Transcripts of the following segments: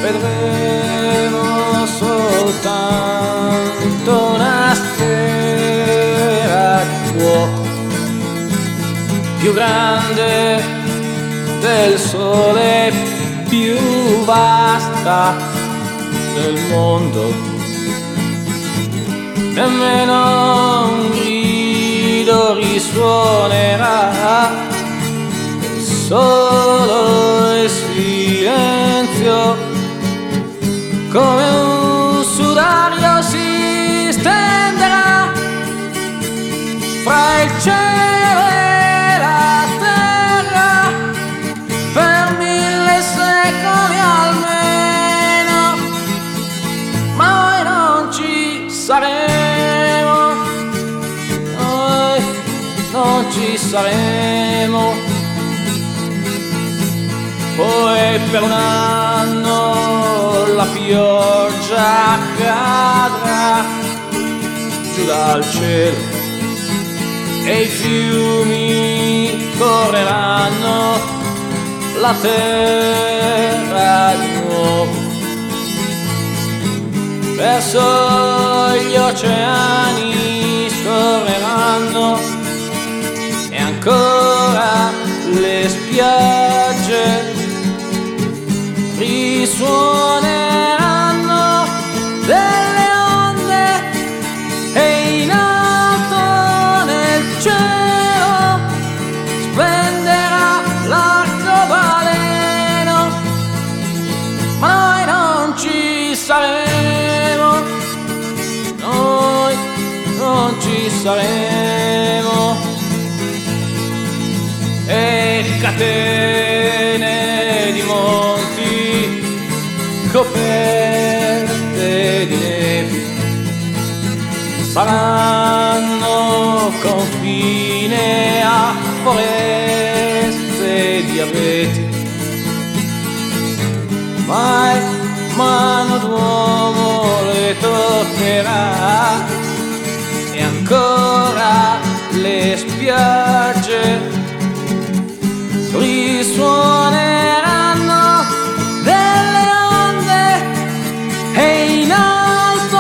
vedremo soltanto una sfera di fuoco più grande del sole, più vasta del mondo. Nemmeno un grido risuonerà, solo il silenzio, come un sudario si stenderà fra il cielo e la terra per 1000 secoli almeno, ma noi non ci saremo, noi non ci saremo. Poi per un anno la pioggia cadrà giù dal cielo e i fiumi correranno la terra di nuovo. Verso gli oceani scorreranno e ancora le spiagge risuoneranno delle onde e in alto nel cielo splenderà l'arcobaleno, ma noi non ci saremo, noi non ci saremo. E catene di monti coperte di nevi saranno confine a foreste di abeti. Mai mano d'uomo le toccherà e ancora le spiagge risuoneranno delle onde e in alto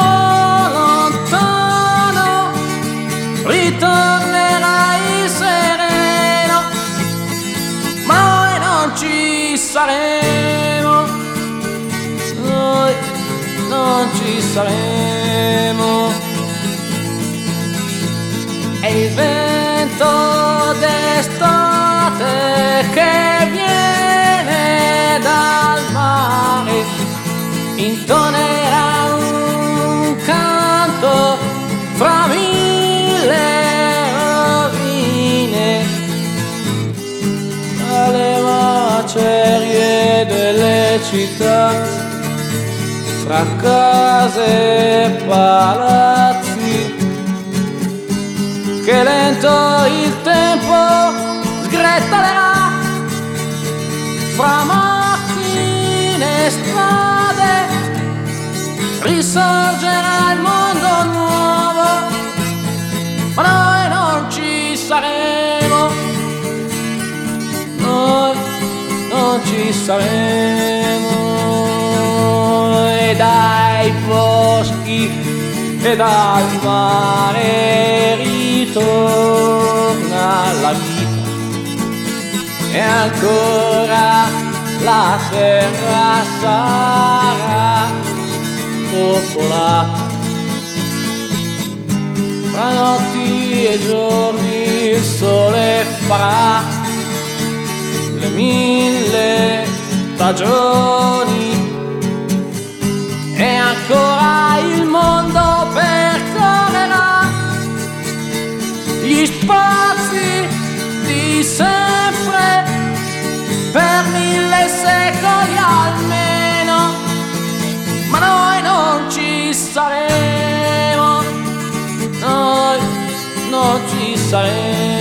lontano ritornerà il sereno, ma noi non ci saremo, noi non ci saremo. E il vento d'estate che viene dal mare intonerà un canto fra 1000 rovine, dalle macerie delle città, fra case e palazzi, che lento il tempo sgretolerà fra macchine e strade, risorgerà il mondo nuovo, ma noi non ci saremo, noi non ci saremo. E dai boschi e dal mare ritorna la vita e ancora la terra sarà popolata. Fra notti e giorni il sole farà le 1000 stagioni e ancora il mondo percorrerà gli spazi di sempre per 1000 secoli almeno, ma noi non ci saremo, noi non ci saremo.